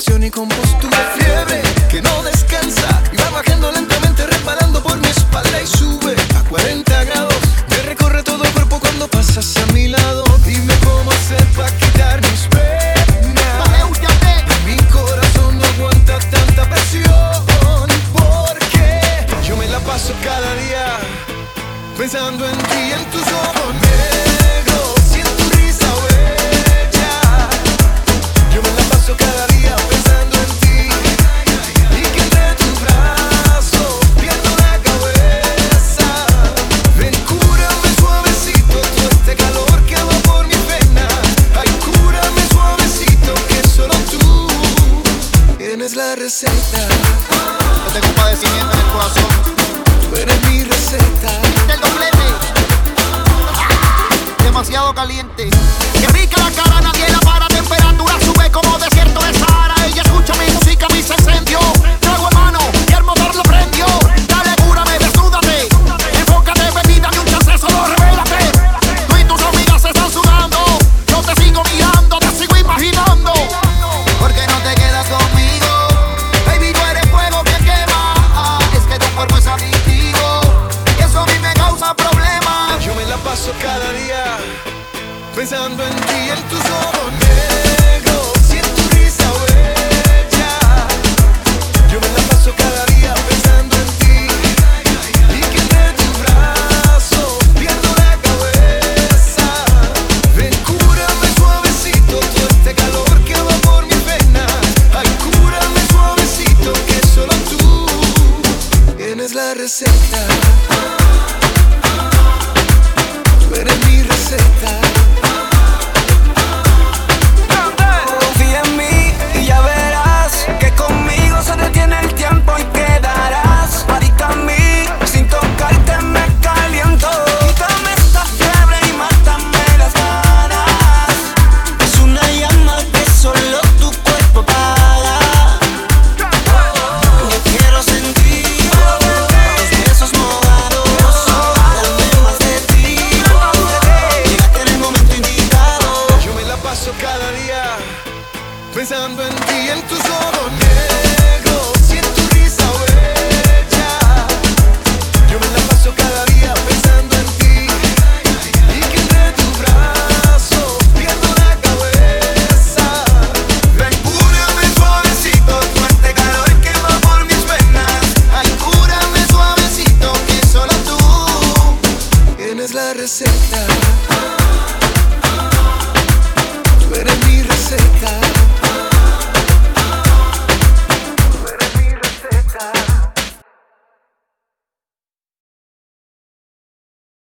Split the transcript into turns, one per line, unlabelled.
pasión y compostura. Fiebre que no descansa y va bajando lentamente, resbalando por mi espalda y sube a 40 grados. Me recorre todo el cuerpo cuando pasas a mi lado. Dime cómo hacer para quitar mis penas. Mi corazón no aguanta tanta presión, porque yo me la paso cada día pensando en ti, en tus ojos negros, y en tu risa bella. Yo me la paso cada día pensando en ti, y que entre tus brazos pierdo la cabeza. Ven, cúrame suavecito todo este calor que va por mi pena. Ay, cúrame suavecito que solo tú tienes la receta.
No tengo padecimiento en el corazón.
Tú eres mi receta.
Del doblete. Demasiado caliente. Que rica la cara, nadie la para. Temperatura sube como desierto de Sahara. Ella escucha mi música, mi se encendió. Trago en mano y el motor lo prendió. Dale, cúrame, desnúdate. Enfócate, baby, dame un chance, solo revélate. Tú y tus amigas están sudando. Yo te sigo mirando, te sigo imaginando. ¿Por qué no te quedas conmigo? Baby, tú eres fuego que quema. Es que tu cuerpo es adictivo y eso a mí me causa problemas.
Yo me la paso cada día pensando en ti, en tus ojos negros, y en tu risa bella. Yo me la paso cada día pensando en ti, y que entre tus brazos pierdo la cabeza. Ven, cúrame suavecito todo este calor que va por mi pena. Ay, cúrame suavecito que solo tú tienes la receta. Tú eres mi receta.
Confía en mí y ya verás que conmigo se detiene el tiempo y quedarás adicta a mí. Sin tocarte me caliento. Quítame esta fiebre y mátame las ganas. Es una llama que solo tu cuerpo apaga. Yo quiero sentir tus besos mojados. Dame más de ti. Llegaste en el momento indicado.
Yo me la paso cada día pensando en ti, en tus ojos negros, y en tu risa bella. Yo me la paso cada día pensando en ti, y que entre tus brazos pierdo la cabeza. Ven, cúrame suavecito todo este calor que va por mis venas.
Ay, cúrame suavecito que solo tú
Tienes la receta.